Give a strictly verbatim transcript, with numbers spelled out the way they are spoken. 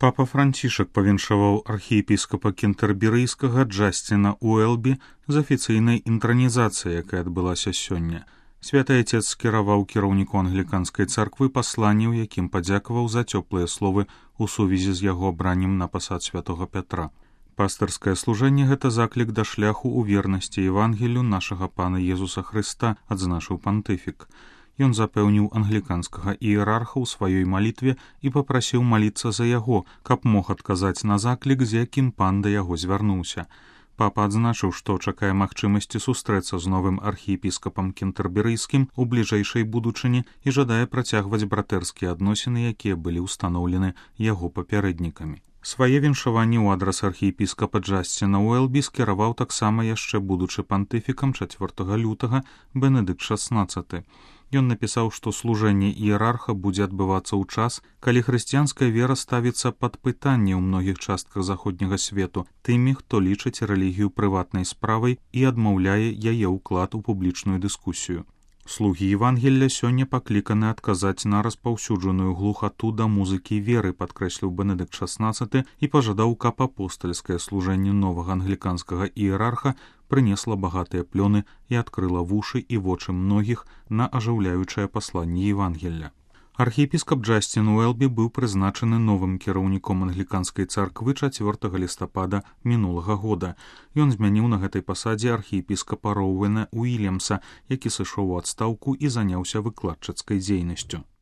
Папа Францішак павіншаваў архіепіскапа кентэрберыйскага Джасціна Уэлбі з афіцыйнай інтранізацыяй, якая адбылася сёння. Святы Отец скіраваў кіраўніку англіканскай царквы пасланне, у якім падзякаваў за цёплыя словы у сувязі з яго абраннем на пасад святога Пятра. Пастырскае служэнне – гэта заклік да шляху ў вернасці Евангелію нашага Пана Езуса Хрыста, адзначыў пантыфік. Ён запэўніў англіканскага іерарха ў сваёй малітве і папрасіў маліцца за яго, каб мог адказаць на заклік, з якім пан да яго звярнуўся. Папа адзначыў, што чакае магчымасці сустрэцца з новым архіепіскапам кентэрберыйскім у бліжэйшай будучыні і жадае працягваць братэрскія адносіны, якія былі ўстаноўлены яго папярэднікамі. Свае віншаванні ў адрас архіепіскапа Джасціна Уэлбі скіраваў таксама яшчэ будучы пантыфікам чацвёртага лютага Бенедыкт шаснаццаты. Ён напісаў, што служэнне іерарха будзе адбывацца ў час, калі хрысціянская вера ставіцца пад пытанне ў многіх частках заходняга свету тымі, хто лічыць рэлігію прыватнай справай і адмаўляе яе ўклад у публічную дыскусію. Слугі Евангелля сёння пакліканы адказаць на распаўсюджаную глухату да музыкі веры, падкрэсліў Бенедыкт шаснаццаты і пажадаў, каб апостальскае служэнне новага англіканскага іерарха прынесла багатыя плёны і адкрыла вушы і вочы многіх на ажыўляючае пасланне Евангелля. Архіепіскап Джасцін Уэлбі быў прызначаны новым кіраўніком англіканскай царквы чацвёртага лістапада мінулага года. Ён змяніў на гэтай пасадзе архіепіскапа Роуэна Уільямса, які сышоў у адстаўку і заняўся выкладчыцкай дзейнасцю.